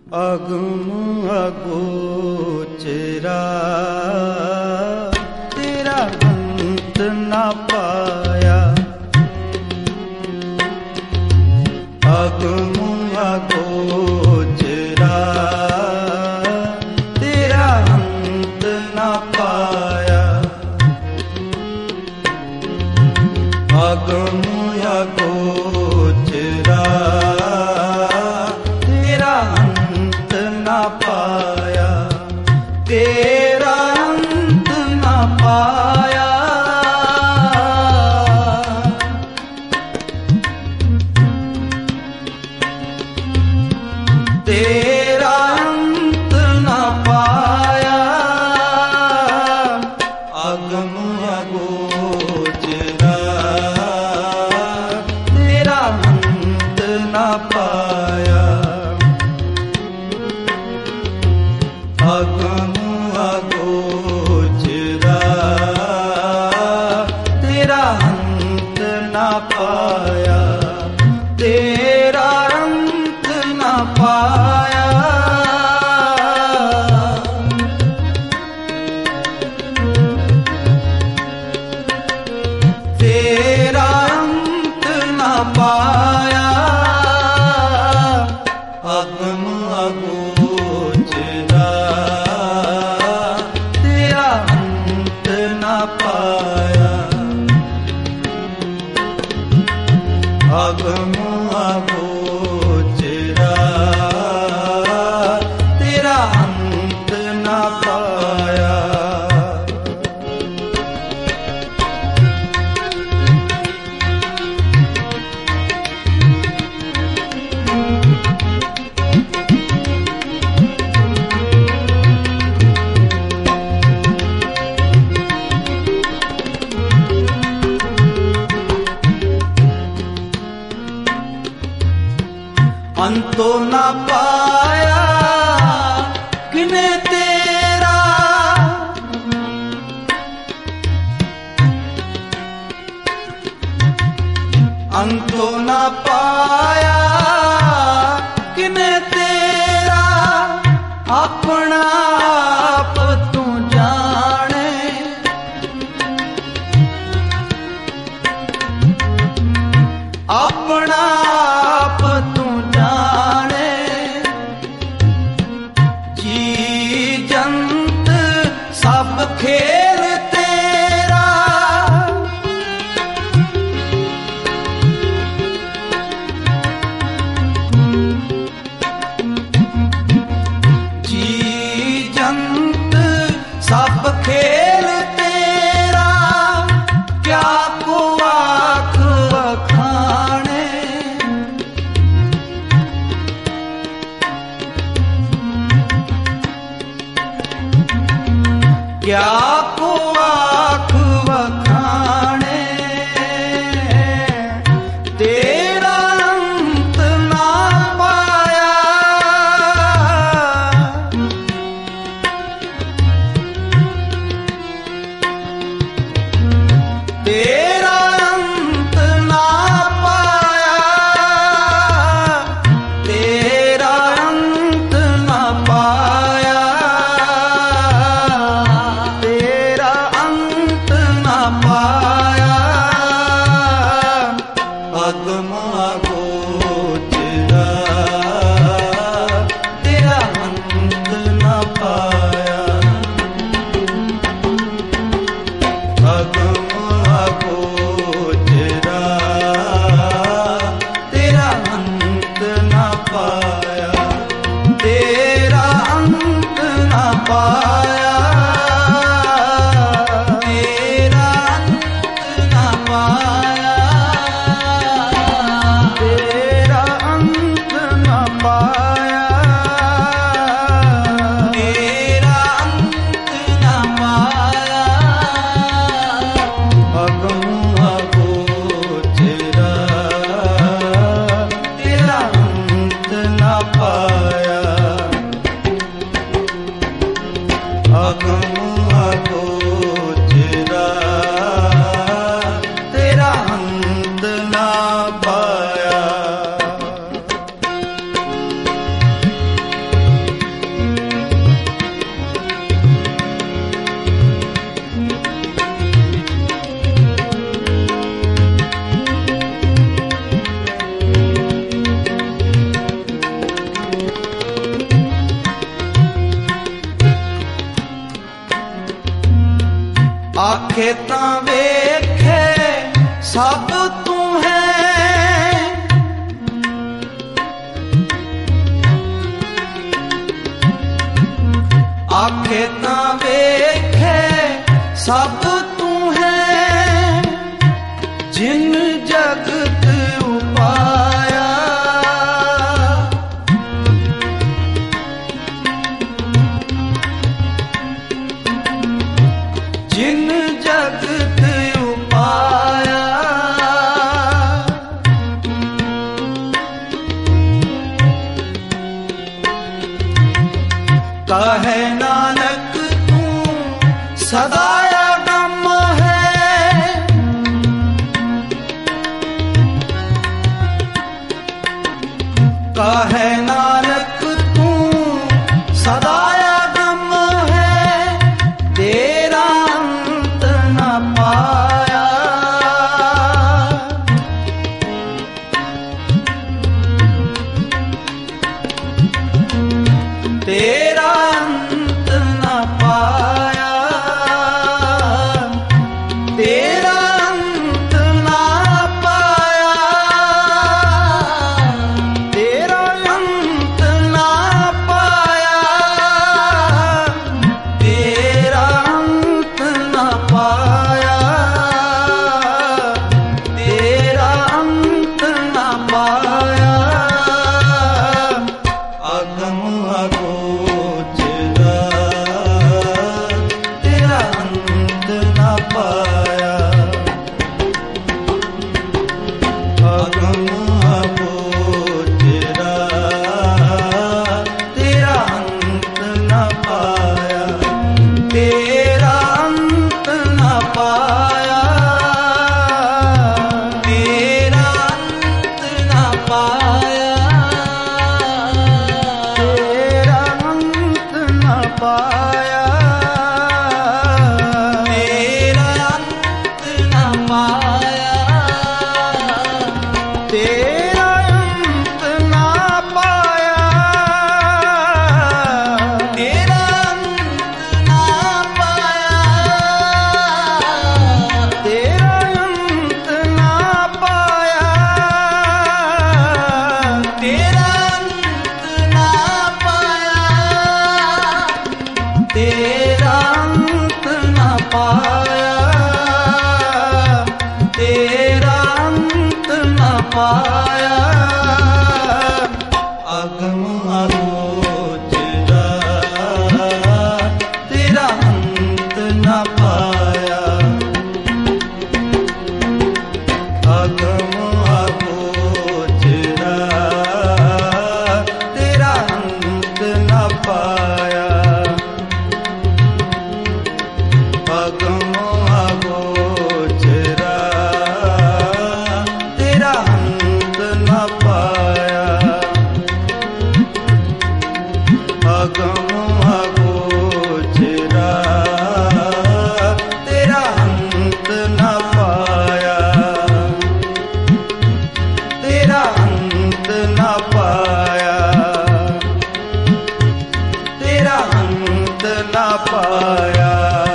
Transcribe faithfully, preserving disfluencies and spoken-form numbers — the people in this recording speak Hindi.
अगम अगोचरा तेरा अंत ना पाया। अगम अगोचरा तेरा अंत ना पाया। अगम अगोचरा पाया तेरा अंत ना पाया। तेरा अंत ना पाया। अगम अगोचरा तेरा अंत ना पाया। अगम अगोचरा तेरा अंत ना पाया। तेरा अंत ना पाया। तेरा अंत ना पाया। अगम अगोचरा तेरा अंत ना पाया। अगम अगोचरा तेरा अंत ना पाया। अंतो ना पाया किने तेरा। अंतो ना पाया किने तेरा। अपना आप तू जाने। अपना आप तू जाने। जी जंत सब खेल तेरा। जी जंत सब खेल तेरा। क्या को आख वखाने। सब तू है। आखे तां वेखे सब तू है, जिन जगत उपाया। जिन जगत उपाया, कहे नानक तू सदा अगम है। कहे नानक तू सदा अगम है, तेरा अंत न पाया। तेरा अंत न पाया, तेरा अंत न पाया, तेरा अंत न पाया, तेरा अंत न पाया, तेरा अंत न पाया। अगम अगोचरा तेरा अंत न पाया। अगम अगोचरा तेरा अंत न पाया, तेरा अंत न पाया, तेरा अंत न पाया, तेरा अंत न पाया, तेरा अंत न पाया, तेरा अंत न पाया, तेरा अंत न पाया, तेरा अंत न पाया, तेरा अंत न पाया, तेरा अंत न पाया, तेरा अंत न पाया। अगम अगोचरा तेरा अंत न पाया। अगम अगोचरा तेरा अंत न पाया। अगम अगोचरा तेरा अंत न पाया। अगम अगोचरा तेरा अंत न पाया, तेरा अंत न पाया, तेरा अंत न पाया।